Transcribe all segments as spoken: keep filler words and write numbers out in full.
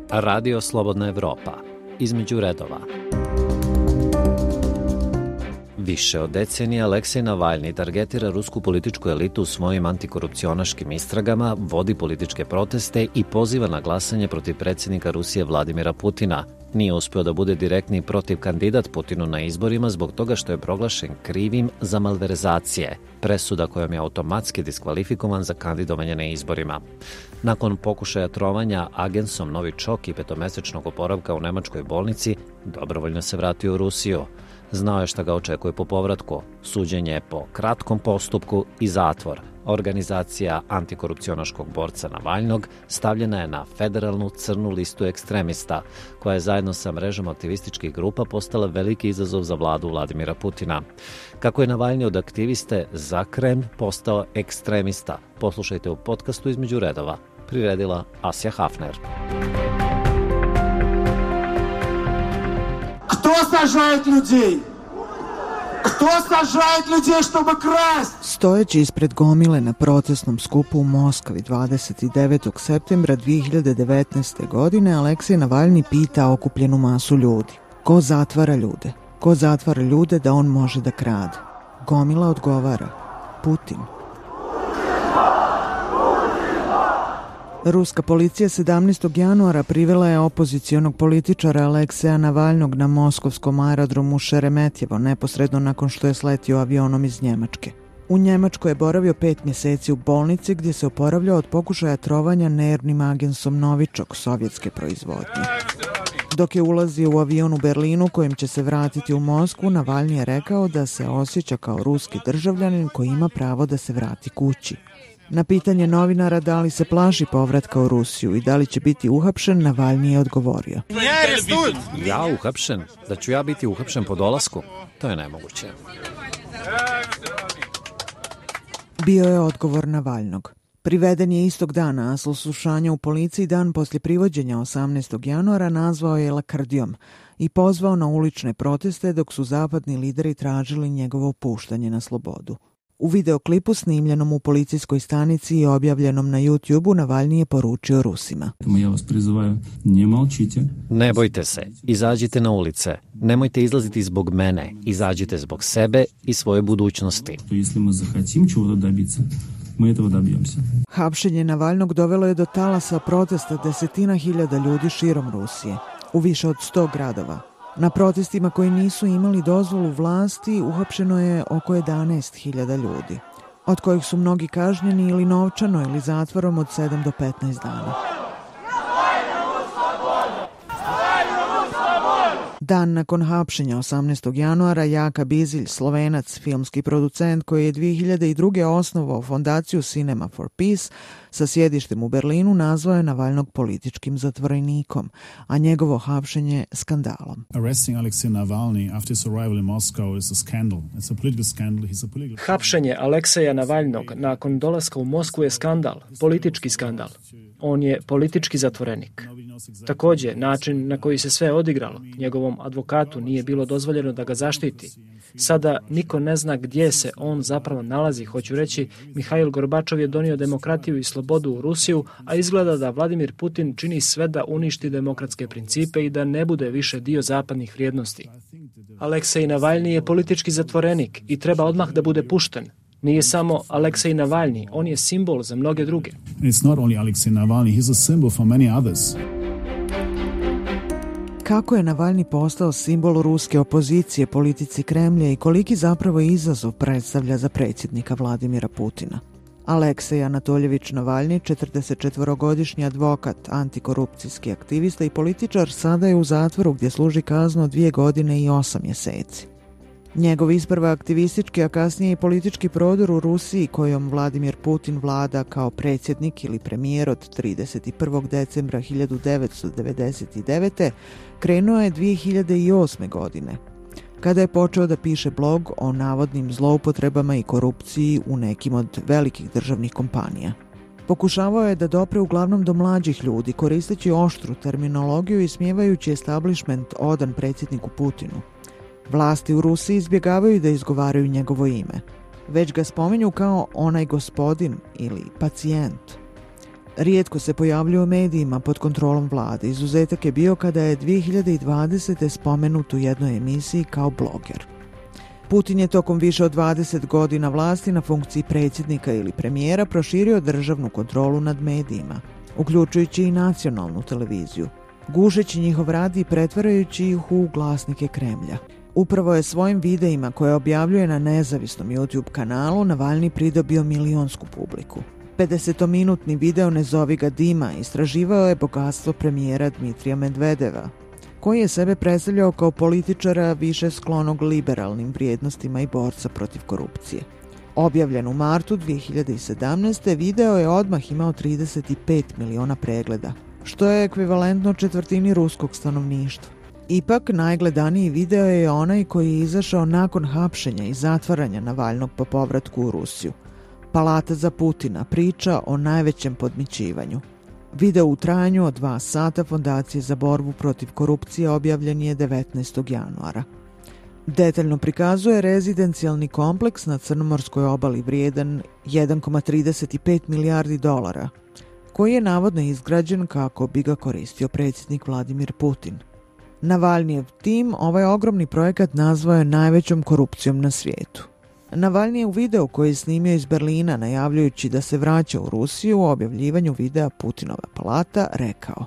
Radio Slobodna Evropa. Između redova. Više od decenija Aleksej Navalni targetira rusku političku elitu svojim antikorupcionaškim istragama, vodi političke proteste i poziva na glasanje protiv predsjednika Rusije Vladimira Putina. Nije uspeo da bude direktni protiv kandidat Putinu na izborima zbog toga što je proglašen krivim za malverzacije, presuda kojom je automatski diskvalifikovan za kandidovanje na izborima. Nakon pokušaja trovanja agensom Novičok i petomesečnog oporavka u nemačkoj bolnici, dobrovoljno se vratio u Rusiju. Znao je šta ga očekuje po povratku, suđenje po kratkom postupku i zatvor. Organizacija antikorupcionaškog borca Navalnog stavljena je na federalnu crnu listu ekstremista, koja je zajedno sa mrežom aktivističkih grupa postala veliki izazov za vladu Vladimira Putina. Kako je Navalni od aktiviste za Kremlj postao ekstremista, poslušajte u podcastu Između redova, priredila Asja Hafner. Кто сажает людей? Кто сажает людей, чтобы красть? Stojeći ispred gomile na protestnom skupu u Moskvi dvadeset devetog septembra dve hiljade devetnaeste. godine Aleksej Navalni pita okupljenu masu ljudi. Ko zatvara ljude? Ko zatvara ljude da on može da krade? Gomila odgovara. Putin. Ruska policija sedamnaestog januara privela je opozicionog političara Alekseja Navalnog na moskovskom aerodromu Šeremetjevo neposredno nakon što je sletio avionom iz Njemačke. U Njemačkoj je boravio pet mjeseci u bolnici gdje se oporavljao od pokušaja trovanja nervnim agensom Novičok sovjetske proizvodnje. Dok je ulazio u avion u Berlinu kojim će se vratiti u Moskvu, Navalni je rekao da se osjeća kao ruski državljanin koji ima pravo da se vrati kući. Na pitanje novinara da li se plaši povratka u Rusiju i da li će biti uhapšen, Navalni je odgovorio. Ja uhapšen? Da ću ja biti uhapšen po dolasku? To je nemoguće. Bio je odgovor Navalnog. Priveden je istog dana, a slušanje u policiji dan poslije privođenja osamnaestog januara nazvao je lakrdijom i pozvao na ulične proteste dok su zapadni lideri tražili njegovo puštanje na slobodu. U videoklipu snimljenom u policijskoj stanici i objavljenom na YouTube-u Navalni je poručio Rusima. Ja vas prizivaju, ne molčite. Ne bojte se, izađite na ulice. Nemojte izlaziti zbog mene, izađite zbog sebe i svoje budućnosti. Если мы захотим чего-то добиться, мы этого добьемся. Hapšenje Navalnog dovelo je do talasa protesta desetina hiljada ljudi širom Rusije, u više od sto gradova. Na protestima koji nisu imali dozvolu vlasti uhapšeno je oko jedanaest hiljada ljudi, od kojih su mnogi kažnjeni ili novčano ili zatvorom od sedam do petnaest dana. Dan nakon hapšenja osamnaestog januara Jaka Bizilj, Slovenac, filmski producent koji je dve hiljade druge. osnovao fondaciju Cinema for Peace sa sjedištem u Berlinu, nazvao je Navalnog političkim zatvorenikom, a njegovo hapšenje skandalom. Hapšenje Alekseja Navalnog nakon dolaska u Moskvu je skandal, politički skandal. On je politički zatvorenik. Također, način na koji se sve odigralo, njegovom advokatu nije bilo dozvoljeno da ga zaštiti. Sada niko ne zna gdje se on zapravo nalazi. Hoću reći, Mihail Gorbačov je donio demokratiju i slobodu u Rusiju, a izgleda da Vladimir Putin čini sve da uništi demokratske principe i da ne bude više dio zapadnih vrijednosti. Aleksej Navalni je politički zatvorenik i treba odmah da bude pušten. Nije samo Aleksej Navalni, on je simbol za mnoge druge. It's not only Alexei Navalny, he's a symbol for many others. Kako je Navalni postao simbol ruske opozicije politici Kremlja i koliki zapravo izazov predstavlja za predsjednika Vladimira Putina? Aleksej Anatoljević Navalni, četrdesetčetvorogodišnji advokat, antikorupcijski aktivista i političar, sada je u zatvoru gdje služi kaznu od dvije godine i osam mjeseci. Njegov isprva aktivistički, a kasnije i politički prodor u Rusiji kojom Vladimir Putin vlada kao predsjednik ili premijer od trideset prvog decembra hiljadu devetsto devedeset devete. krenuo je dve hiljade osme. godine, kada je počeo da piše blog o navodnim zloupotrebama i korupciji u nekim od velikih državnih kompanija. Pokušavao je da dopre uglavnom do mlađih ljudi, koristeći oštru terminologiju i smijevajući establishment odan predsjedniku Putinu. Vlasti u Rusiji izbjegavaju da izgovaraju njegovo ime, već ga spominju kao onaj gospodin ili pacijent. Rijetko se pojavljuje u medijima pod kontrolom vlade. Izuzetak je bio kada je dvije hiljade dvadesete spomenut u jednoj emisiji kao bloger. Putin je tokom više od dvadeset godina vlasti na funkciji predsjednika ili premijera proširio državnu kontrolu nad medijima, uključujući i nacionalnu televiziju, gušeći njihov rad i pretvarajući ih u glasnike Kremlja. Upravo je svojim videima koje objavljuje na nezavisnom YouTube kanalu Navalni pridobio milionsku publiku. pedesetominutni video Ne zovi ga Dima istraživao je bogatstvo premijera Dmitrija Medvedeva, koji je sebe predstavljao kao političara više sklonog liberalnim vrijednostima i borca protiv korupcije. Objavljen u martu dvije hiljade sedamnaeste. video je odmah imao trideset pet miliona pregleda, što je ekvivalentno četvrtini ruskog stanovništva. Ipak, najgledaniji video je onaj koji je izašao nakon hapšenja i zatvaranja Navalnog po povratku u Rusiju. Palata za Putina, priča o najvećem podmićivanju. Video u trajanju od dva sata Fondacije za borbu protiv korupcije objavljen je devetnaestog januara. Detaljno prikazuje rezidencijalni kompleks na Crnomorskoj obali vrijedan jedan zarez trideset pet milijardi dolara, koji je navodno izgrađen kako bi ga koristio predsjednik Vladimir Putin. Navalnijev tim ovaj ogromni projekat nazvao je najvećom korupcijom na svijetu. Navalni je u videu koji je snimio iz Berlina najavljujući da se vraća u Rusiju u objavljivanju videa Putinova palata rekao: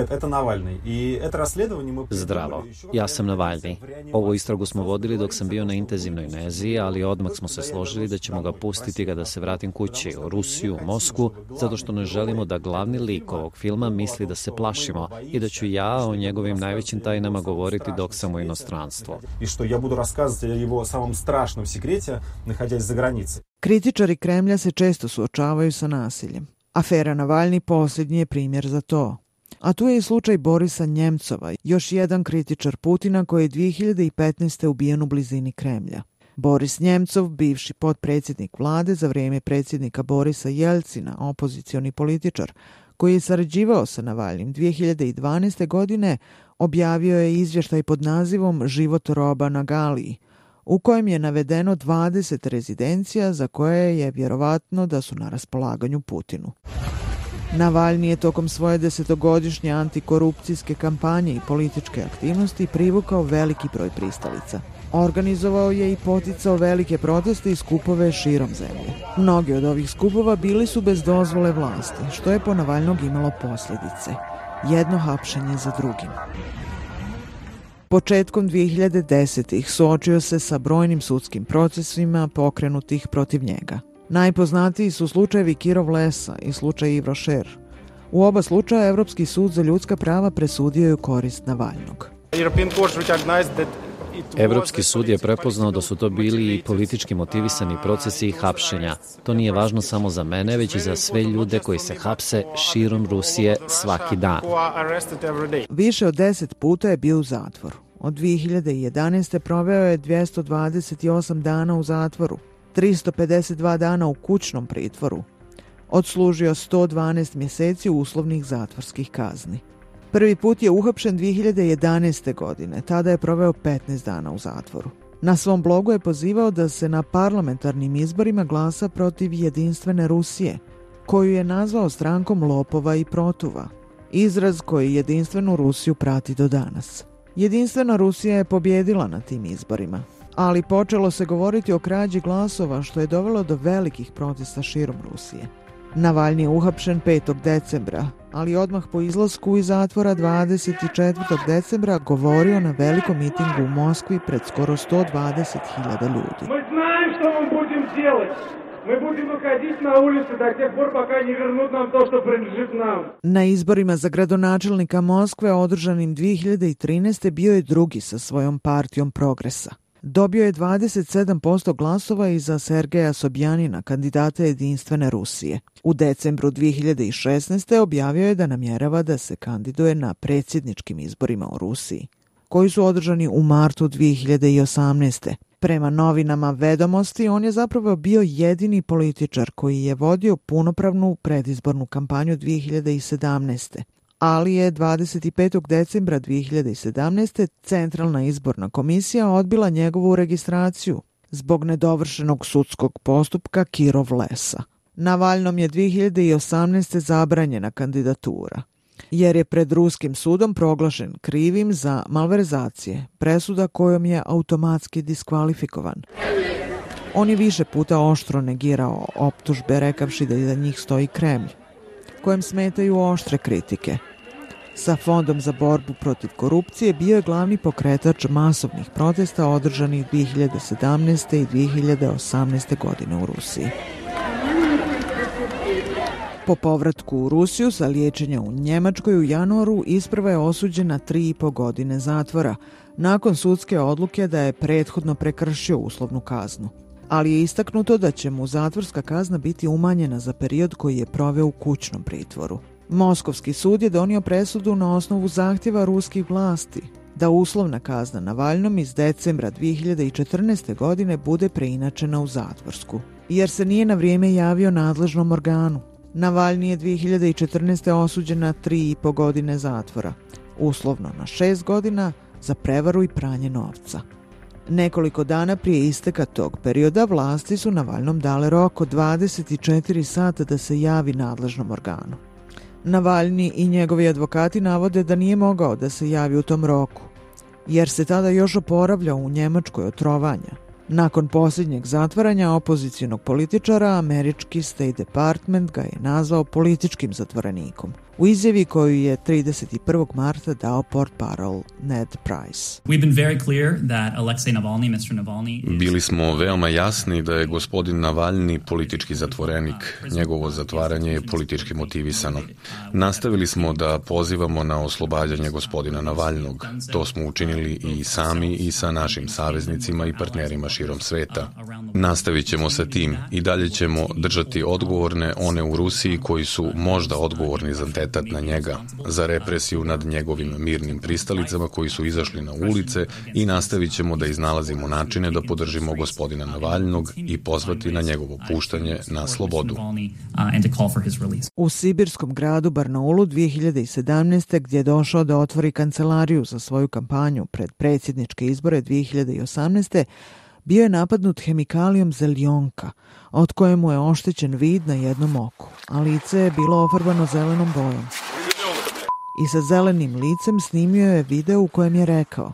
Zdravo, ja sam Navalni. Ovu istragu smo vodili dok sam bio na intenzivnoj nezi, ali odmah smo se složili da ćemo ga pustiti kada se vratim kući, u Rusiju, u Moskvu, zato što ne želimo da glavni lik ovog filma misli da se plašimo i da ću ja o njegovim najvećim tajnama govoriti dok sam u inostranstvu. I što ja budu raskazati o jeho samom strašnom sekrete, naходясь za granice. Kritičari Kremlja se često suočavaju sa nasiljem. Afera Navalni posljednji je primjer za to. A tu je i slučaj Borisa Njemcova, još jedan kritičar Putina koji je dvije hiljade petnaeste. ubijen u blizini Kremlja. Boris Njemcov, bivši potpredsjednik vlade za vrijeme predsjednika Borisa Jelcina, opozicioni političar, koji je sarađivao sa Navalnim dvije hiljade dvanaeste. godine, objavio je izvještaj pod nazivom Život roba na Galiji, u kojem je navedeno dvadeset rezidencija za koje je vjerovatno da su na raspolaganju Putinu. Navalni je tokom svoje desetogodišnje antikorupcijske kampanje i političke aktivnosti privukao veliki broj pristalica. Organizovao je i poticao velike proteste i skupove širom zemlje. Mnogi od ovih skupova bili su bez dozvole vlasti, što je po Navalnog imalo posljedice. Jedno hapšenje za drugim. Početkom dvije hiljade desetih. suočio se sa brojnim sudskim procesima pokrenutih protiv njega. Najpoznatiji su slučajevi Kirov Lesa i slučaj Ivrošer. U oba slučaja Evropski sud za ljudska prava presudio je u korist Navalnog. Evropski sud je prepoznao da su to bili i politički motivisani procesi i hapšenja. To nije važno samo za mene, već i za sve ljude koji se hapse širom Rusije svaki dan. Više od deset puta je bio u zatvoru. Od dvije hiljade jedanaeste. proveo je dvjesto dvadeset osam dana u zatvoru, tristo pedeset dva dana u kućnom pritvoru. Odslužio sto dvanaest mjeseci uslovnih zatvorskih kazni. Prvi put je uhapšen dvije hiljade jedanaeste. godine, tada je proveo petnaest dana u zatvoru. Na svom blogu je pozivao da se na parlamentarnim izborima glasa protiv jedinstvene Rusije, koju je nazvao strankom lopova i protuva, izraz koji jedinstvenu Rusiju prati do danas. Jedinstvena Rusija je pobjedila na tim izborima, ali počelo se govoriti o krađi glasova, što je dovelo do velikih protesta širom Rusije. Navalni je uhapšen petog decembra, ali odmah po izlasku iz zatvora dvadeset četvrtog decembra govorio na velikom mitingu u Moskvi pred skoro sto dvadeset hiljada ljudi. Mi znamo što vam budemo делать. Mi budemo ходить na ulice do тех пор, пока не вернут нам то, что принадлежит нам. Na izborima za gradonačelnika Moskve održanim dvije hiljade trinaeste. bio je drugi sa svojom partijom Progresa. Dobio je dvadeset sedam posto glasova i za Sergeja Sobjanina, kandidata jedinstvene Rusije. U decembru dvije hiljade šesnaeste. objavio je da namjerava da se kandiduje na predsjedničkim izborima u Rusiji, koji su održani u martu dvije hiljade osamnaeste. Prema novinama Vedomosti, on je zapravo bio jedini političar koji je vodio punopravnu predizbornu kampanju dvije hiljade sedamnaeste. Ali je dvadeset petog decembra dvije hiljade sedamnaeste. Centralna izborna komisija odbila njegovu registraciju zbog nedovršenog sudskog postupka Kirov Lesa. Navalnom je dvije hiljade osamnaeste. zabranjena kandidatura, jer je pred ruskim sudom proglašen krivim za malverzacije, presuda kojom je automatski diskvalifikovan. On je više puta oštro negirao optužbe, rekavši da iza njih stoji Kremlj, kojem smetaju oštre kritike. Sa Fondom za borbu protiv korupcije bio je glavni pokretač masovnih protesta održanih dvije hiljade sedamnaeste. i dvije hiljade osamnaeste. godine u Rusiji. Po povratku u Rusiju za liječenje u Njemačkoj u januaru isprva je osuđen na tri i po godine zatvora, nakon sudske odluke da je prethodno prekršio uslovnu kaznu. Ali je istaknuto da će mu zatvorska kazna biti umanjena za period koji je proveo u kućnom pritvoru. Moskovski sud je donio presudu na osnovu zahtjeva ruskih vlasti da uslovna kazna Navalnom iz decembra dvije hiljade četrnaeste. godine bude preinačena u zatvorsku, jer se nije na vrijeme javio nadležnom organu. Navalni je dvije hiljade četrnaeste. osuđen na tri i po godine zatvora, uslovno na šest godina za prevaru i pranje novca. Nekoliko dana prije isteka tog perioda vlasti su Navalnom dale rok od dvadeset četiri sata da se javi nadležnom organu. Navalni i njegovi advokati navode da nije mogao da se javi u tom roku, jer se tada još oporavljao u Njemačkoj od trovanja. Nakon posljednjeg zatvaranja opozicionog političara, američki State Department ga je nazvao političkim zatvorenikom, u izjavi koju je trideset prvog marta dao portparol Ned Price. Bili smo veoma jasni da je gospodin Navalni politički zatvorenik. Njegovo zatvaranje je politički motivisano. Nastavili smo da pozivamo na oslobađanje gospodina Navalnog. To smo učinili i sami i sa našim saveznicima i partnerima širom sveta. Nastavit ćemo sa tim i dalje ćemo držati odgovorne one u Rusiji koji su možda odgovorni za atentat na njega, za represiju nad njegovim mirnim pristalicama koji su izašli na ulice i nastavit ćemo da iznalazimo načine da podržimo gospodina Navalnog i pozvati na njegovo puštanje na slobodu. U sibirskom gradu Barnaulu dvije hiljade sedamnaeste. gdje je došao da otvori kancelariju za svoju kampanju pred predsjedničke izbore dvije hiljade osamnaeste. bio je napadnut hemikalijom zeljonka, od kojemu je oštećen vid na jednom oku, a lice je bilo ofarbano zelenom bojom. I sa zelenim licem snimio je video u kojem je rekao: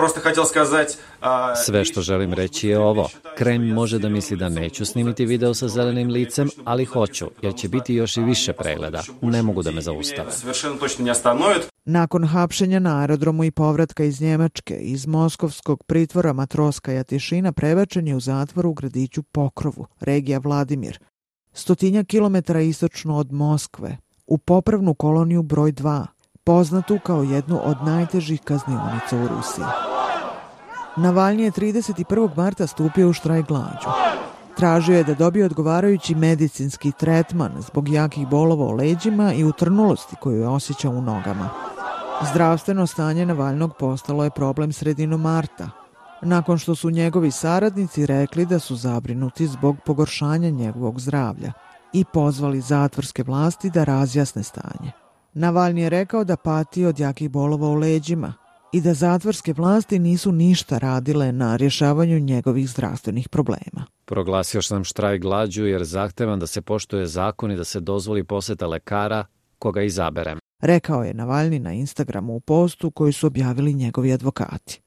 Sve što želim reći je ovo. Kremlj može da misli da neću snimiti video sa zelenim licem, ali hoću, jer će biti još i više pregleda. Ne mogu da me zaustave. Nakon hapšenja na aerodromu i povratka iz Njemačke, iz moskovskog pritvora Matroskaja Tišina prebačen je u zatvor u gradiću Pokrovu, regija Vladimir, stotinja kilometara istočno od Moskve, u popravnu koloniju broj dva, poznatu kao jednu od najtežih kaznionica u Rusiji. Navalni je trideset prvog marta stupio u štrajk glađu. Tražio je da dobije odgovarajući medicinski tretman zbog jakih bolova u leđima i utrnulosti koju je osjećao u nogama. Zdravstveno stanje Navalnog postalo je problem sredinom marta, nakon što su njegovi saradnici rekli da su zabrinuti zbog pogoršanja njegovog zdravlja i pozvali zatvorske vlasti da razjasne stanje. Navalni je rekao da pati od jakih bolova u leđima i da zatvorske vlasti nisu ništa radile na rješavanju njegovih zdravstvenih problema. Proglasio sam štrajk glađu jer zahtevam da se poštuje zakon i da se dozvoli poseta lekara koga izaberem, rekao je Navalni na Instagramu u postu koji su objavili njegovi advokati.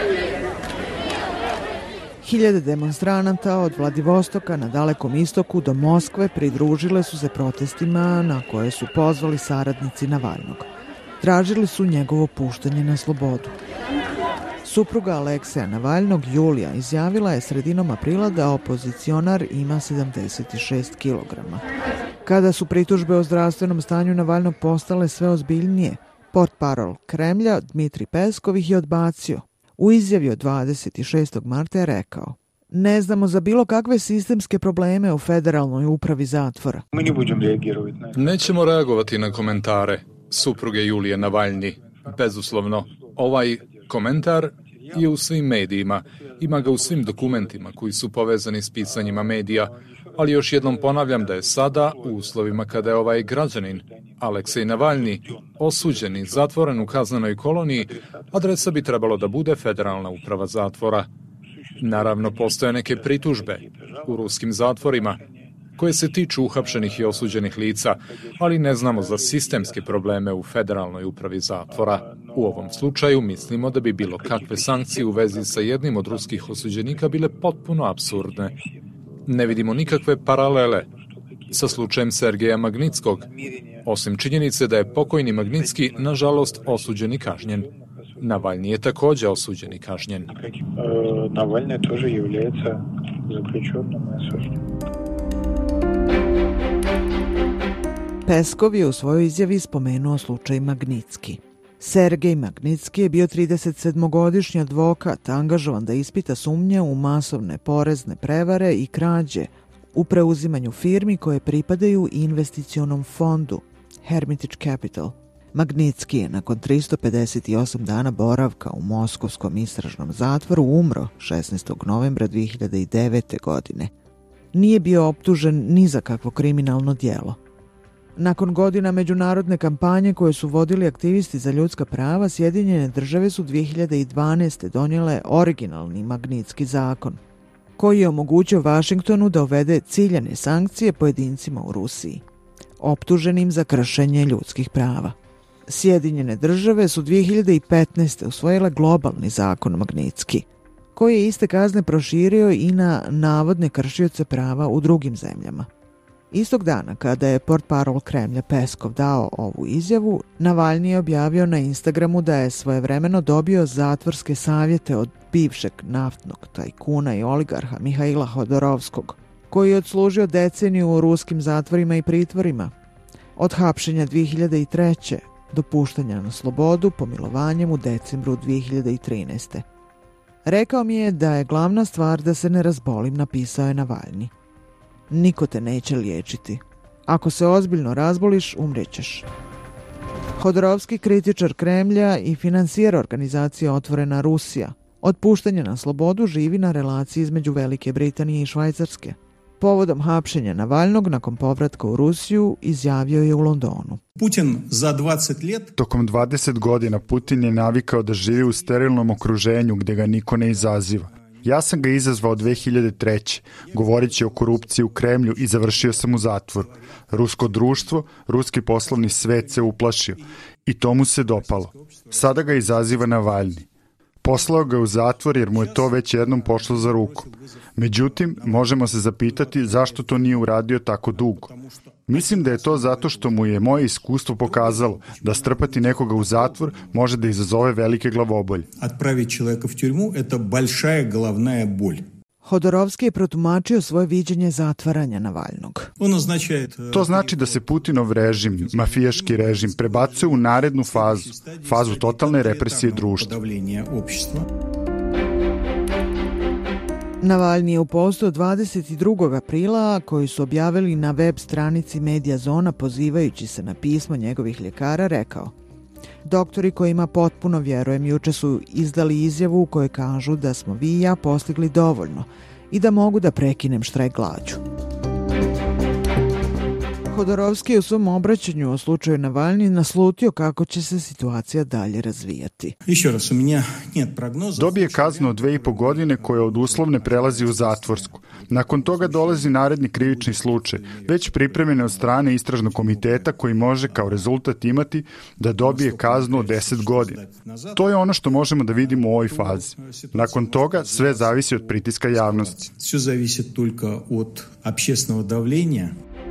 Hiljade demonstranata od Vladivostoka na Dalekom istoku do Moskve pridružile su se protestima na koje su pozvali saradnici Navalnog. Tražili su njegovo puštanje na slobodu. Supruga Alekseja Navalnog, Julija, izjavila je sredinom aprila da opozicionar ima sedamdeset šest kilograma. Kada su pritužbe o zdravstvenom stanju Navalnog postale sve ozbiljnije, portparol Kremlja Dmitrij Peskov ih je odbacio. U izjavi od dvadeset šestog marta je rekao: Ne znamo za bilo kakve sistemske probleme u Federalnoj upravi zatvora. Nećemo reagovati na komentare supruge Julije Navalni. Bezuslovno, ovaj komentar je u svim medijima, ima ga u svim dokumentima koji su povezani s pisanjima medija, ali još jednom ponavljam da je sada, u uslovima kada je ovaj građanin, Aleksej Navalni, osuđen i zatvoren u kaznenoj koloniji, adresa bi trebalo da bude Federalna uprava zatvora. Naravno, postoje neke pritužbe u ruskim zatvorima, koje se tiču uhapšenih i osuđenih lica, ali ne znamo za sistemske probleme u Federalnoj upravi zatvora. U ovom slučaju mislimo da bi bilo kakve sankcije u vezi sa jednim od ruskih osuđenika bile potpuno apsurdne. Ne vidimo nikakve paralele sa slučajem Sergeja Magnitskog, osim činjenice da je pokojni Magnitski, nažalost, osuđen i kažnjen. Navalni je takođe osuđen i kažnjen. Navalni takođe является заключенным и осужденным. Peskov je u svojoj izjavi spomenuo slučaj Magnitski. Sergej Magnitski je bio tridesetsedmogodišnji advokat, angažovan da ispita sumnje u masovne porezne prevare i krađe u preuzimanju firmi koje pripadaju investicionom fondu Hermitage Capital. Magnitski je nakon tristo pedeset osam dana boravka u moskovskom istražnom zatvoru umro šesnaestog novembra dve hiljade devete. godine. Nije bio optužen ni za kakvo kriminalno djelo. Nakon godina međunarodne kampanje koje su vodili aktivisti za ljudska prava, Sjedinjene države su dve hiljade dvanaeste. donijele originalni Magnitski zakon, koji je omogućio Vašingtonu da uvede ciljane sankcije pojedincima u Rusiji, optuženim za kršenje ljudskih prava. Sjedinjene države su dve hiljade petnaeste. usvojile globalni zakon Magnitski, koji je iste kazne proširio i na navodne kršioce prava u drugim zemljama. Istog dana kada je portparol Kremlja Peskov dao ovu izjavu, Navalni je objavio na Instagramu da je svojevremeno dobio zatvorske savjete od bivšeg naftnog tajkuna i oligarha Mihaila Hodorovskog, koji je odslužio deceniju u ruskim zatvorima i pritvorima. Od hapšenja dve hiljade treće. do puštanja na slobodu pomilovanjem u decembru dve hiljade trinaeste. Rekao mi je da je glavna stvar da se ne razbolim, napisao je Navalni. Niko te neće liječiti. Ako se ozbiljno razboliš, umrećeš. Hodorovski, kritičar Kremlja i financijer organizacije Otvorena Rusija, od puštanja na slobodu živi na relaciji između Velike Britanije i Švajcarske. Povodom hapšenja Navalnog nakon povratka u Rusiju izjavio je u Londonu. Putin za dvadeset let... Tokom dvadeset godina Putin je navikao da živi u sterilnom okruženju gde ga niko ne izaziva. Ja sam ga izazvao dve hiljade treće. govoreći o korupciji u Kremlju i završio sam u zatvoru. Rusko društvo, ruski poslovni svet se uplašio i to mu se dopalo. Sada ga izaziva Navalni. Poslao ga u zatvor jer mu je to već jednom pošlo za rukom. Međutim, možemo se zapitati zašto to nije uradio tako dugo. Mislim da je to zato što mu je moje iskustvo pokazalo da strpati nekoga u zatvor može da izazove velike glavobolje. Отправить человека в тюрьму – это большая головная боль. Hodorovski je protumačio svoje viđenje zatvaranja Navalnog. To znači da se Putinov režim, mafijaški režim, prebacuje u narednu fazu, fazu totalne represije društva. Navalni je u postu dvadeset drugog aprila, koji su objavili na web stranici Media Zona pozivajući se na pismo njegovih ljekara, rekao: doktori kojima potpuno vjerujem juče su izdali izjavu u kojoj kažu da smo vi i ja postigli dovoljno i da mogu da prekinem štrajk glađu. Hodorovski je u svom obraćanju o slučaju Navalni naslutio kako će se situacija dalje razvijati. Dobije kaznu od dve i po godine koja od uslovne prelazi u zatvorsku. Nakon toga dolazi naredni krivični slučaj, već pripremljen od strane istražnog komiteta koji može kao rezultat imati da dobije kaznu od deset godina. To je ono što možemo da vidimo u ovoj fazi. Nakon toga sve zavisi od pritiska javnosti. Sve zavisi только od общественного давления.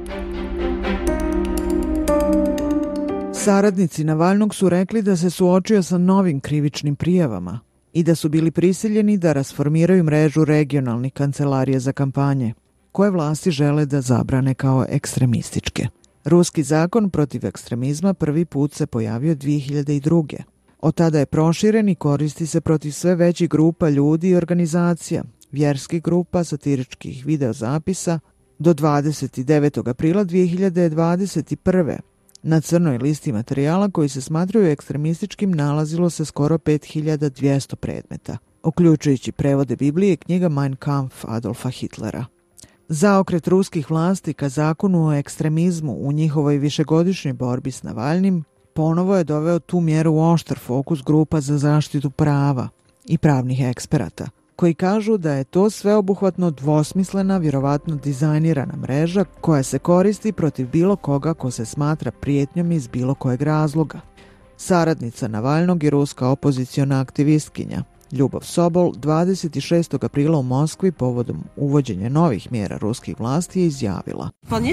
Saradnici Navalnog su rekli da se suočio sa novim krivičnim prijavama i da su bili prisiljeni da rasformiraju mrežu regionalnih kancelarija za kampanje, koje vlasti žele da zabrane kao ekstremističke. Ruski zakon protiv ekstremizma prvi put se pojavio dve hiljade druge. Od tada je proširen i koristi se protiv sve većih grupa ljudi i organizacija, vjerskih grupa, satiričkih videozapisa. Do dvadeset devetog aprila dve hiljade dvadeset prve. Na crnoj listi materijala koji se smatraju ekstremističkim nalazilo se skoro pet hiljada dvjesto predmeta, uključujući prevode Biblije i knjiga Mein Kampf Adolfa Hitlera. Zaokret ruskih vlasti ka zakonu o ekstremizmu u njihovoj višegodišnjoj borbi s Navalnim ponovo je doveo tu mjeru u oštar fokus grupa za zaštitu prava i pravnih eksperata, koji kažu da je to sveobuhvatno dvosmislena, vjerovatno dizajnirana mreža koja se koristi protiv bilo koga ko se smatra prijetnjom iz bilo kojeg razloga. Saradnica Navalnog i ruska opoziciona aktivistkinja Ljubov Sobol dvadeset šestog aprila u Moskvi povodom uvođenja novih mjera ruskih vlasti je izjavila: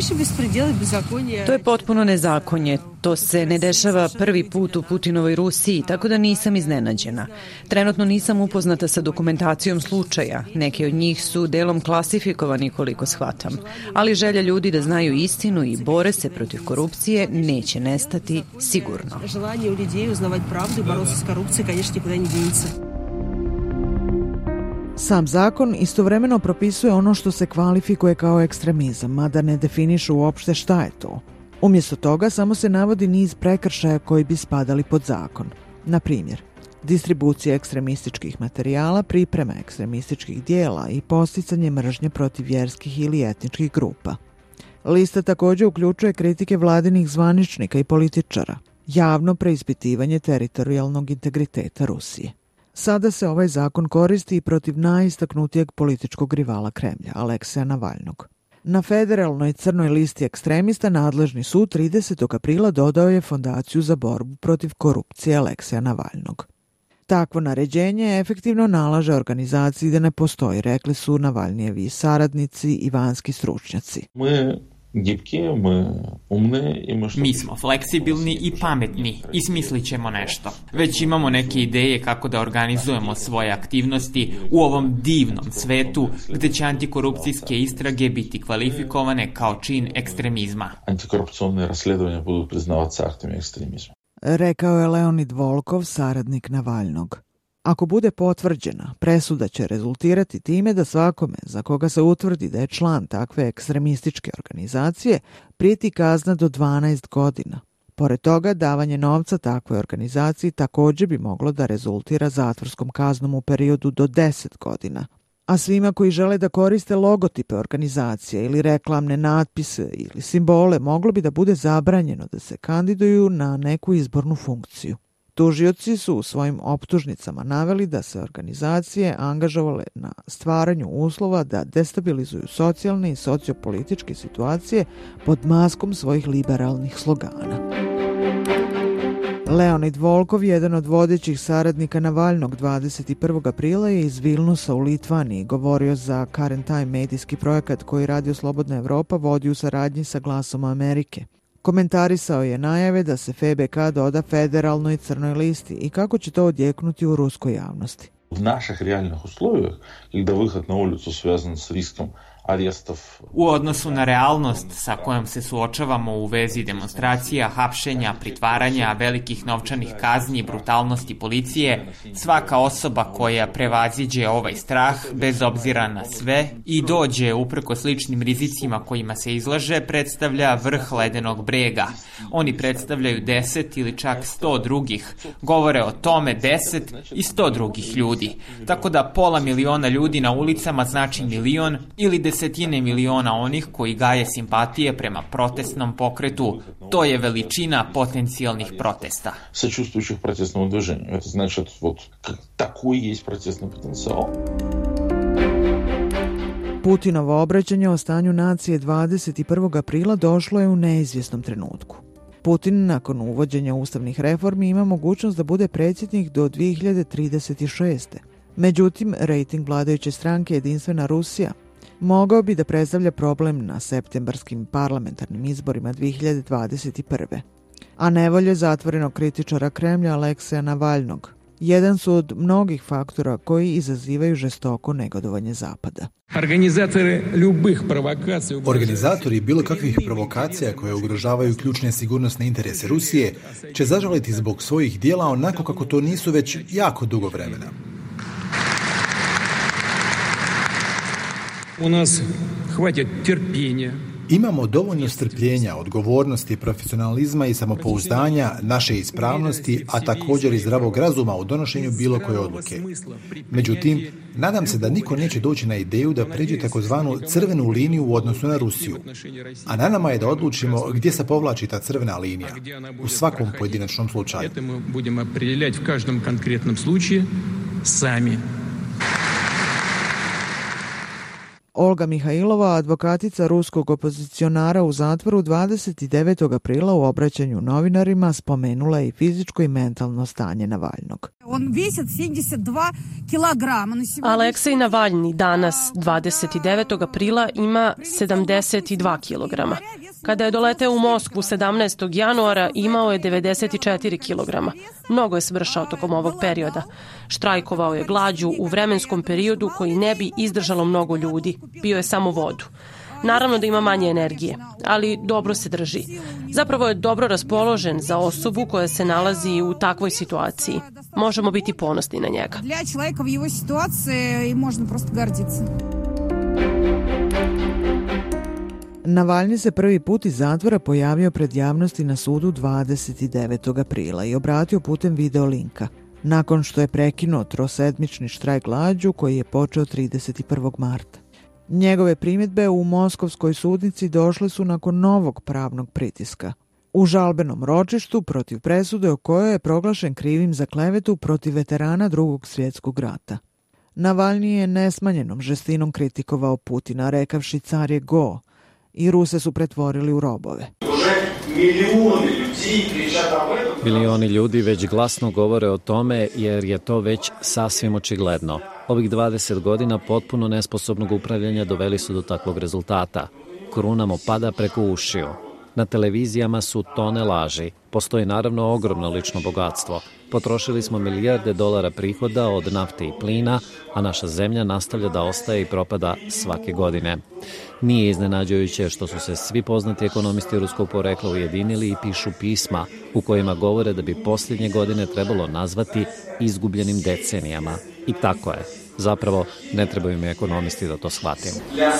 To je potpuno nezakonje. To se ne dešava prvi put u Putinovoj Rusiji, tako da nisam iznenađena. Trenutno nisam upoznata sa dokumentacijom slučaja. Neki od njih su delom klasifikovani koliko shvatam. Ali želja ljudi da znaju istinu i bore se protiv korupcije neće nestati sigurno. Sam zakon istovremeno propisuje ono što se kvalifikuje kao ekstremizam, mada ne definiše uopšte šta je to. Umjesto toga samo se navodi niz prekršaja koji bi spadali pod zakon. Na primjer, distribucija ekstremističkih materijala, priprema ekstremističkih dijela i posticanje mržnje protiv vjerskih ili etničkih grupa. Lista također uključuje kritike vladinih zvaničnika i političara, javno preispitivanje teritorijalnog integriteta Rusije. Sada se ovaj zakon koristi i protiv najistaknutijeg političkog rivala Kremlja, Alekseja Navalnog. Na federalnoj crnoj listi ekstremista nadležni sud tridesetog aprila dodao je Fondaciju za borbu protiv korupcije Alekseja Navalnog. Takvo naređenje efektivno nalaže organizaciji da ne postoji, rekli su Navalnijevi saradnici i vanjski stručnjaci. Mi smo fleksibilni i pametni i smislit ćemo nešto. Već imamo neke ideje kako da organizujemo svoje aktivnosti u ovom divnom svetu gde će antikorupcijske istrage biti kvalifikovane kao čin ekstremizma. Antikorupcijne rasledovanja budu priznavati sa aktima ekstremizma. Rekao je Leonid Volkov, saradnik Navalnog. Ako bude potvrđena, presuda će rezultirati time da svakome za koga se utvrdi da je član takve ekstremističke organizacije prijeti kazna do dvanaest godina. Pored toga, davanje novca takvoj organizaciji također bi moglo da rezultira zatvorskom kaznom u periodu do deset godina. A svima koji žele da koriste logotipe organizacije ili reklamne natpise ili simbole moglo bi da bude zabranjeno da se kandiduju na neku izbornu funkciju. Tužioci su u svojim optužnicama naveli da se organizacije angažovale na stvaranju uslova da destabilizuju socijalne i sociopolitičke situacije pod maskom svojih liberalnih slogana. Leonid Volkov, jedan od vodećih saradnika Navalnog, dvadeset prvog aprila je iz Vilnusa u Litvaniji govorio za Current Time medijski projekat koji Radio Slobodna Evropa vodi u saradnji sa Glasom Amerike. Komentarisao je najave da se F B K doda federalnoj crnoj listi i kako će to odjeknuti u ruskoj javnosti. U naših realnih uslovijah, kada vyhod na ulicu svязан s riskom arestov. U odnosu na realnost sa kojom se suočavamo u vezi demonstracija, hapšenja, pritvaranja, velikih novčanih kazni, brutalnosti policije, svaka osoba koja prevaziđe ovaj strah, bez obzira na sve, i dođe uprko sličnim rizicima kojima se izlaže, predstavlja vrh ledenog brega. Oni predstavljaju deset ili čak sto drugih. Govore o tome deset i sto drugih ljudi. Tako da pola miliona ljudi na ulicama znači milion ili desetine miliona onih koji gaje simpatije prema protestnom pokretu. To je veličina potencijalnih protesta. Сочувствующих протестному движению. Это значит, вот такой есть протестный потенциал. Putinovo obraćanje o stanju nacije dvadeset prvog aprila došlo je u neizvjesnom trenutku. Putin nakon uvođenja ustavnih reformi ima mogućnost da bude predsjednik do dvije hiljade trideset šeste. Međutim, rejting vladajuće stranke Jedinstvena Rusija mogao bi da predstavlja problem na septembarskim parlamentarnim izborima dvije hiljade dvadeset prve. A nevolje zatvorenog kritičara Kremlja Alekseja Navalnog jedan su od mnogih faktora koji izazivaju žestoko negodovanje Zapada. Organizatori bilo kakvih provokacija koje ugrožavaju ključne sigurnosne interese Rusije će zažaliti zbog svojih dijela onako kako to nisu već jako dugo vremena. U nas hvatit terpjenja. Imamo dovoljno strpljenja, odgovornosti, profesionalizma i samopouzdanja, naše ispravnosti, a također i zdravog razuma u donošenju bilo koje odluke. Međutim, nadam se da niko neće doći na ideju da pređe takozvanu crvenu liniju u odnosu na Rusiju. A na nama je da odlučimo gdje se povlači ta crvena linija, u svakom pojedinačnom slučaju. Budemo определять в каждом конкретном случае сами. Olga Mihajlova, advokatica ruskog opozicionara u zatvoru, dvadeset devetog aprila u obraćanju novinarima spomenula je i fizičko i mentalno stanje Navalnog. Aleksej Navalni danas, dvadeset devetog aprila, ima sedamdeset dva kilograma. Kada je doleteo u Moskvu sedamnaestog januara, imao je devedeset četiri kilograma. Mnogo je svršao tokom ovog perioda. Štrajkovao je glađu u vremenskom periodu koji ne bi izdržalo mnogo ljudi. Pio je samo vodu. Naravno da ima manje energije, ali dobro se drži. Zapravo je dobro raspoložen za osobu koja se nalazi u takvoj situaciji. Možemo biti ponosni na njega. Navalni se prvi put iz zatvora pojavio pred javnosti na sudu dvadeset devetog aprila i obratio putem video linka, nakon što je prekinuo trosedmični štrajk glađu koji je počeo trideset prvog marta. Njegove primjedbe u moskovskoj sudnici došle su nakon novog pravnog pritiska. U žalbenom ročištu protiv presude o kojoj je proglašen krivim za klevetu protiv veterana Drugog svjetskog rata. Navalni je nesmanjenom žestinom kritikovao Putina, rekavši car je go, i Ruse su pretvorili u robove. Milioni ljudi već glasno govore o tome jer je to već sasvim očigledno. Ovih dvadeset godina potpuno nesposobnog upravljanja doveli su do takvog rezultata. Kruna mu pada preko ušiju. Na televizijama su tone laži. Postoji naravno ogromno lično bogatstvo. Potrošili smo milijarde dolara prihoda od nafte i plina, a naša zemlja nastavlja da ostaje i propada svake godine. Nije iznenađujuće što su se svi poznati ekonomisti ruskog porekla ujedinili i pišu pisma u kojima govore da bi posljednje godine trebalo nazvati izgubljenim decenijama. I tako je. Zapravo, ne trebaju mi ekonomisti da to shvatim.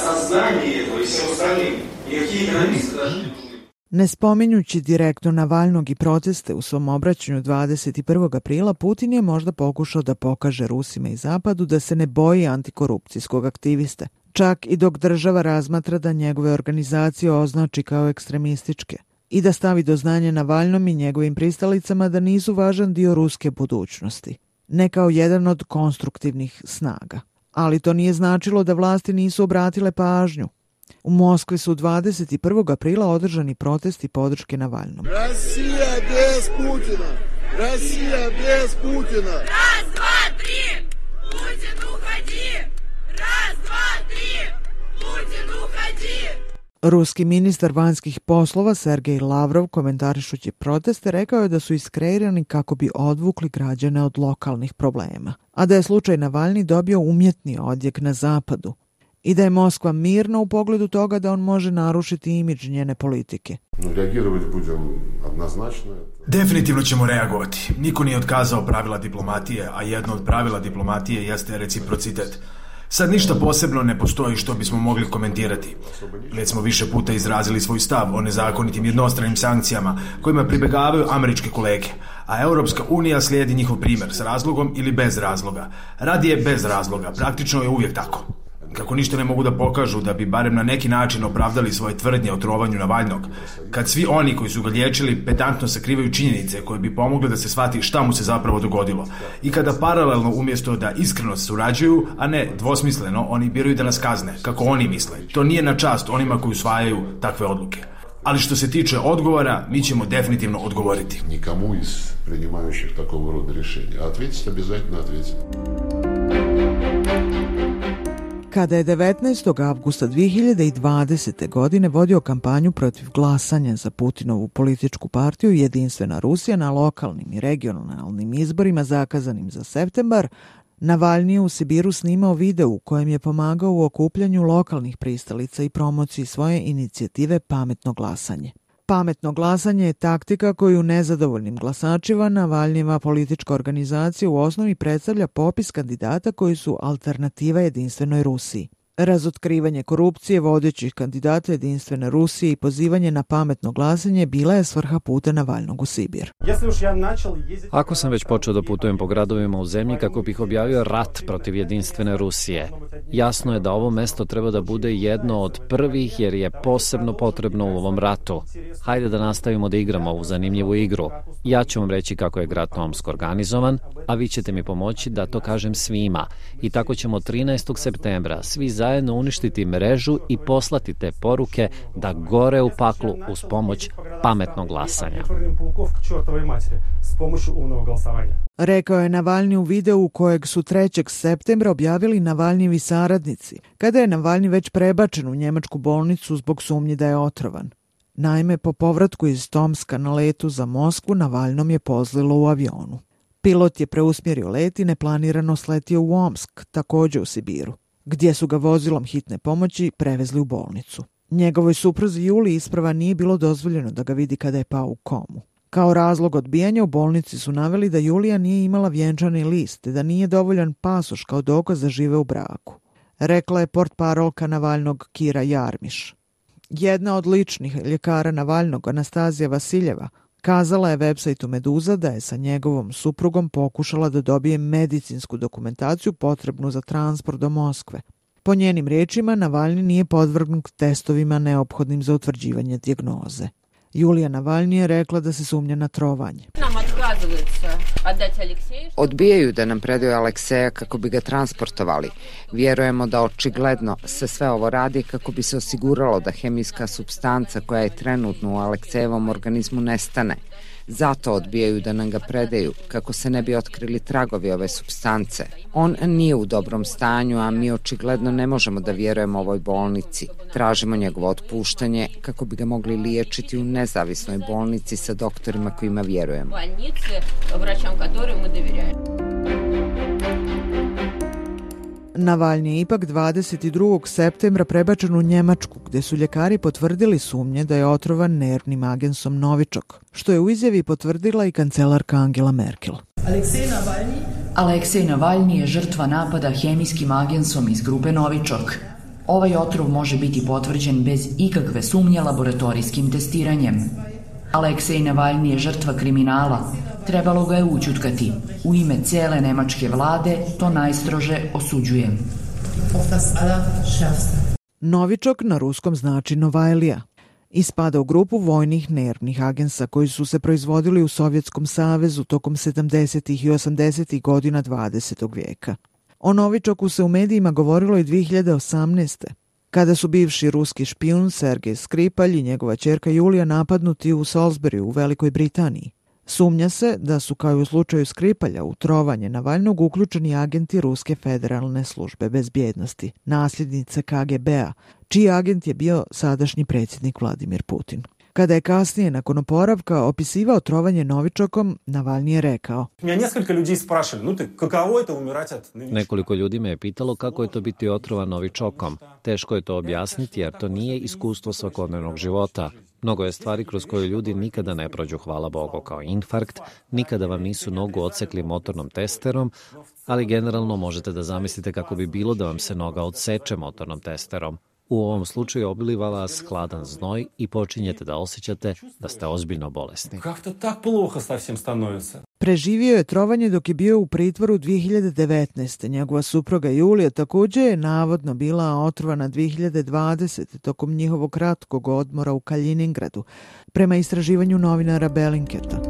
Ne spominjući direktno Navalnog i proteste u svom obraćanju dvadeset prvog aprila, Putin je možda pokušao da pokaže Rusima i Zapadu da se ne boji antikorupcijskog aktiviste, čak i dok država razmatra da njegove organizacije označi kao ekstremističke i da stavi do znanja Navalnom i njegovim pristalicama da nisu važan dio ruske budućnosti, ne kao jedan od konstruktivnih snaga. Ali to nije značilo da vlasti nisu obratile pažnju. U Moskvi su dvadeset prvog aprila održani protesti podrške Navalnom. Rusija bez Putina! Rusija bez Putina! Raz, dva, tri! Putin uhadi! Raz, dva, tri! Putin uhadi! Ruski ministar vanjskih poslova Sergej Lavrov, komentarišući proteste, rekao je da su iskreirani kako bi odvukli građane od lokalnih problema, a da je slučaj Navalni dobio umjetni odjek na zapadu i da je Moskva mirna u pogledu toga da on može narušiti imidž njene politike. Definitivno ćemo reagovati. Niko nije otkazao pravila diplomatije, a jedno od pravila diplomatije jeste reciprocitet. Sad ništa posebno ne postoji što bismo mogli komentirati. Već smo više puta izrazili svoj stav o nezakonitim jednostranim sankcijama kojima pribegavaju američke kolege, a Europska unija slijedi njihov primjer s razlogom ili bez razloga. Radije bez razloga, praktično je uvijek tako. Kako ništa ne mogu da pokažu da bi barem na neki način opravdali svoje tvrdnje o trovanju Navalnog, kad svi oni koji su ga liječili pedantno sakrivaju činjenice koje bi pomogle da se shvati šta mu se zapravo dogodilo, i kada paralelno umjesto da iskreno surađuju, a ne dvosmisleno, oni biraju da nas kazne, kako oni misle. To nije na čast onima koji usvajaju takve odluke. Ali što se tiče odgovora, mi ćemo definitivno odgovoriti. Nikomu iz принимающих такого рода решения. Ответить обязательно ответить. Kada je devetnaestog avgusta dve hiljade dvadesete. godine vodio kampanju protiv glasanja za Putinovu političku partiju Jedinstvena Rusija na lokalnim i regionalnim izborima zakazanim za septembar, Navalni je u Sibiru snimao video u kojem je pomagao u okupljanju lokalnih pristalica i promociji svoje inicijative Pametno glasanje. Pametno glasanje je taktika koju nezadovoljnim glasačima Navalnjeva politička organizacija u osnovi predstavlja popis kandidata koji su alternativa Jedinstvenoj Rusiji. Razotkrivanje korupcije vodećih kandidata Jedinstvene Rusije i pozivanje na pametno glasanje bila je svrha puta Navalnog u Sibir. Ako sam već počeo da putujem po gradovima u zemlji kako bih objavio rat protiv Jedinstvene Rusije, jasno je da ovo mesto treba da bude jedno od prvih jer je posebno potrebno u ovom ratu. Hajde da nastavimo da igramo ovu zanimljivu igru. Ja ću vam reći kako je grad Tomsk organizovan, a vi ćete mi pomoći da to kažem svima. I tako ćemo trinaestog septembra svi zajedno uništiti mrežu i poslati te poruke da gore u paklu uz pomoć pametnog glasanja. Rekao je Navalni u videu kojeg su trećeg septembra objavili Navalnijevi saradnici, kada je Navalni već prebačen u njemačku bolnicu zbog sumnji da je otrovan. Naime, po povratku iz Tomska na letu za Moskvu, Navalnom je pozlilo u avionu. Pilot je preusmjerio let i neplanirano sletio u Omsk, takođe u Sibiru, gdje su ga vozilom hitne pomoći prevezli u bolnicu. Njegovoj supruzi Juliji isprva nije bilo dozvoljeno da ga vidi kada je pao u komu. Kao razlog odbijanja u bolnici su naveli da Julija nije imala vjenčani list te da nije dovoljan pasoš kao dokaz da žive u braku. Rekla je portparolka Navalnog Kira Jarmiš. Jedna od ličnih ljekara Navalnog, Anastazija Vasiljeva, kazala je websajtu Meduza da je sa njegovom suprugom pokušala da dobije medicinsku dokumentaciju potrebnu za transport do Moskve. Po njenim riječima, Navalni nije podvrgnut testovima neophodnim za utvrđivanje dijagnoze. Julija Navalni je rekla da se sumnja na trovanje. Odbijaju da nam predaju Alekseja kako bi ga transportovali. Vjerujemo da očigledno se sve ovo radi kako bi se osiguralo da hemijska supstanca koja je trenutno u Aleksejevom organizmu nestane. Zato odbijaju da nam ga predaju, kako se ne bi otkrili tragovi ove supstance. On nije u dobrom stanju, a mi očigledno ne možemo da vjerujemo ovoj bolnici. Tražimo njegovo otpuštanje kako bi ga mogli liječiti u nezavisnoj bolnici sa doktorima kojima vjerujemo. Navalni je ipak dvadeset drugog septembra prebačen u Njemačku, gdje su ljekari potvrdili sumnje da je otrovan nervnim agensom Novičok, što je u izjavi potvrdila i kancelarka Angela Merkel. Aleksej Navalni je žrtva napada hemijskim agensom iz grupe Novičok. Ovaj otrov može biti potvrđen bez ikakve sumnje laboratorijskim testiranjem. Aleksej Navalni je žrtva kriminala. Trebalo ga je ućutkati. U ime cijele nemačke vlade to najstrože osuđujem. Novičok na ruskom znači Novajlija i spada u grupu vojnih nervnih agensa koji su se proizvodili u Sovjetskom savezu tokom sedamdesetih i osamdesetih godina dvadesetog vijeka. O Novičoku se u medijima govorilo i dvije hiljade osamnaeste. kada su bivši ruski špijun Sergej Skripalj i njegova ćerka Julija napadnuti u Salisburyu u Velikoj Britaniji. Sumnja se da su, kao i u slučaju Skripalja, u trovanje Navalnog uključeni agenti Ruske federalne službe bezbjednosti, nasljednice K G B-a, čiji agent je bio sadašnji predsjednik Vladimir Putin. Kada je kasnije, nakon oporavka, opisivao trovanje Novičokom, Navalni je rekao: Nekoliko ljudi me je pitalo kako je to biti otrovan Novičokom. Teško je to objasniti jer to nije iskustvo svakodnevnog života. Mnogo je stvari kroz koje ljudi nikada ne prođu, hvala Bogu, kao infarkt, nikada vam nisu nogu odsekli motornom testerom, ali generalno možete da zamislite kako bi bilo da vam se noga odseče motornom testerom. U ovom slučaju obiliva vas hladan znoj i počinjete da osjećate da ste ozbiljno bolesni. Preživio je trovanje dok je bio u pritvoru dvije hiljade devetnaeste. Njegova supruga Julija također je navodno bila otrovana dvije hiljade dvadesete. tokom njihovog kratkog odmora u Kaliningradu, prema istraživanju novinara Bellinketa.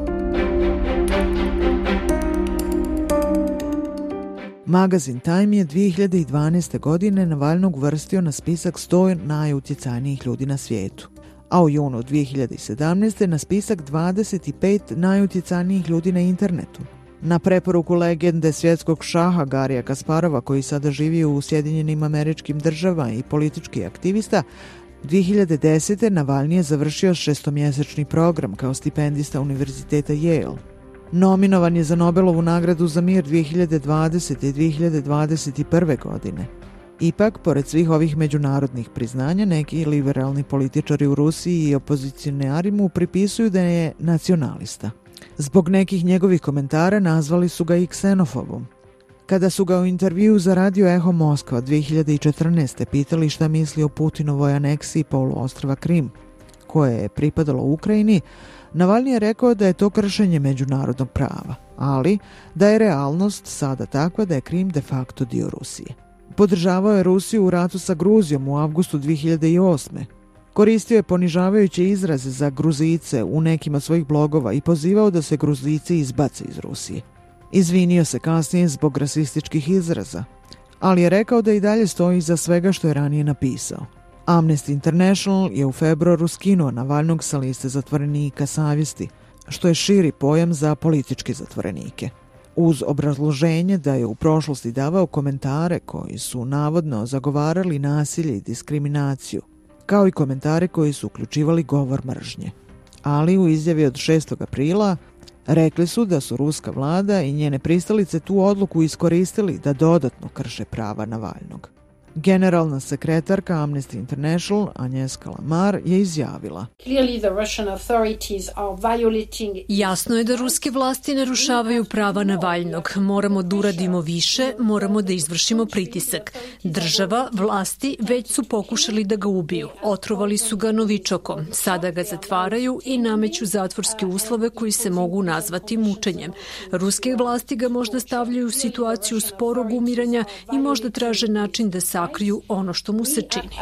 Magazin Time je dvije hiljade dvanaeste. godine Navalnog uvrstio na spisak sto najutjecajnijih ljudi na svijetu, a u junu dvije hiljade sedamnaeste. na spisak dvadeset pet najutjecajnijih ljudi na internetu. Na preporuku legende svjetskog šaha Garija Kasparova, koji sada živi u Sjedinjenim Američkim Državama i politički aktivista, dvije hiljade desete. Navalni je završio šestomjesečni program kao stipendista Univerziteta Yale. Nominovan je za Nobelovu nagradu za mir dvije hiljade dvadesete. i dvije hiljade dvadeset prve. godine. Ipak, pored svih ovih međunarodnih priznanja, neki liberalni političari u Rusiji i opozicionari mu pripisuju da je nacionalista. Zbog nekih njegovih komentara nazvali su ga i ksenofobom. Kada su ga u intervju za radio Eho Moskva dvije hiljade četrnaeste. pitali šta misli o Putinovoj aneksiji poluostrva Krim, koje je pripadalo Ukrajini, Navalni je rekao da je to kršenje međunarodnog prava, ali da je realnost sada takva da je Krim de facto dio Rusije. Podržavao je Rusiju u ratu sa Gruzijom u avgustu dvije hiljade osme. Koristio je ponižavajuće izraze za Gruzijice u nekima svojih blogova i pozivao da se Gruzijici izbace iz Rusije. Izvinio se kasnije zbog rasističkih izraza, ali je rekao da i dalje stoji iza svega što je ranije napisao. Amnesty International je u februaru skinuo Navalnog sa liste zatvorenika savjesti, što je širi pojam za političke zatvorenike, uz obrazloženje da je u prošlosti davao komentare koji su navodno zagovarali nasilje i diskriminaciju, kao i komentare koji su uključivali govor mržnje. Ali u izjavi od šestog aprila rekli su da su ruska vlada i njene pristalice tu odluku iskoristili da dodatno krše prava Navalnog. Generalna sekretarka Amnesty International Agnieszka Lamar je izjavila: Jasno je da ruske vlasti narušavaju prava Navalnog. Moramo da uradimo više, moramo da izvršimo pritisak. Država, vlasti već su pokušali da ga ubiju. Otrovali su ga novičokom. Sada ga zatvaraju i nameću zatvorske uslove koji se mogu nazvati mučenjem. Ruske vlasti ga možda stavljaju u situaciju sporog umiranja i možda traže način da sakriju ono što mu se čini.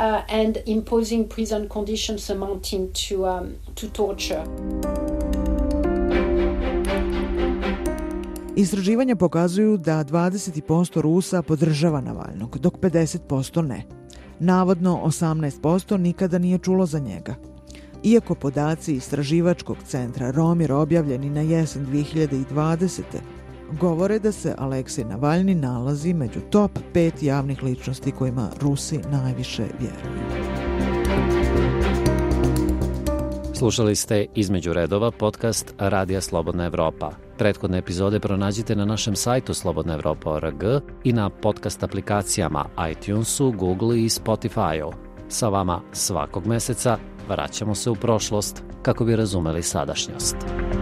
Istraživanja pokazuju da dvadeset posto Rusa podržava Navalnog, dok pedeset posto ne. Navodno osamnaest posto nikada nije čulo za njega. Iako podaci istraživačkog centra Romir objavljeni na jesen dve hiljade dvadesete govore da se Aleksej Navalni nalazi među top pet javnih ličnosti kojima Rusi najviše vjeruju. Slušali ste Između redova, podcast Radija Slobodna Evropa. Prethodne epizode pronađite na našem sajtu slobodna evropa tačka org i na podcast aplikacijama iTunesu, Google i Spotify-u. Sa vama svakog meseca vraćamo se u prošlost kako bi razumeli sadašnjost.